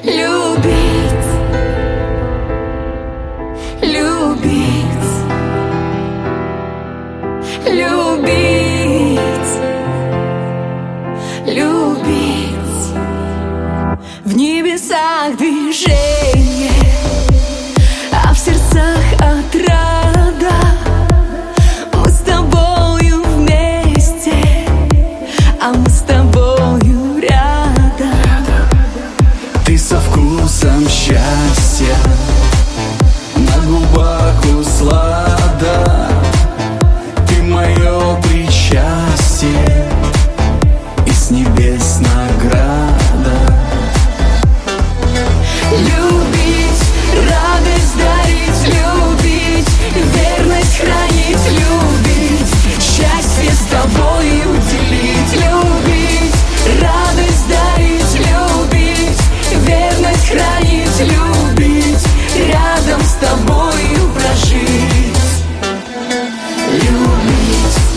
любить, любить, любить, любить. В небесах движение, а в сердцах отрада. Мы с тобою вместе, а мы с тобою рядом. Ты со вкусом счастья, на губах услада. Ты мое причастие, и с небес награда. Любить, радость дарить, любить, верность хранить, любить, счастье с тобою делить, любить, радость дарить, любить, верность хранить, любить, рядом с тобою прожить, любить.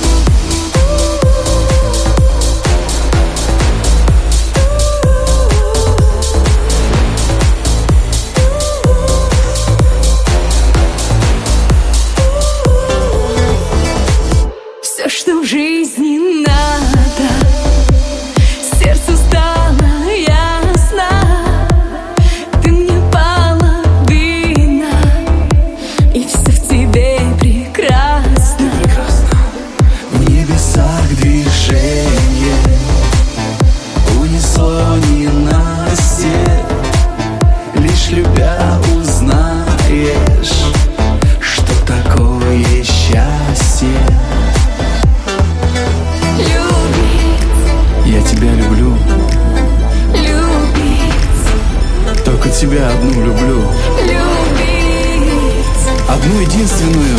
Все, что в жизни надо, сердцу стало ясно. Ты мне половина, и все в тебе прекрасно. В небесах движение унесло ненастье. Лишь любя узнаешь, что такое счастье. Я тебя люблю, Любить, только тебя одну люблю, любить, одну единственную.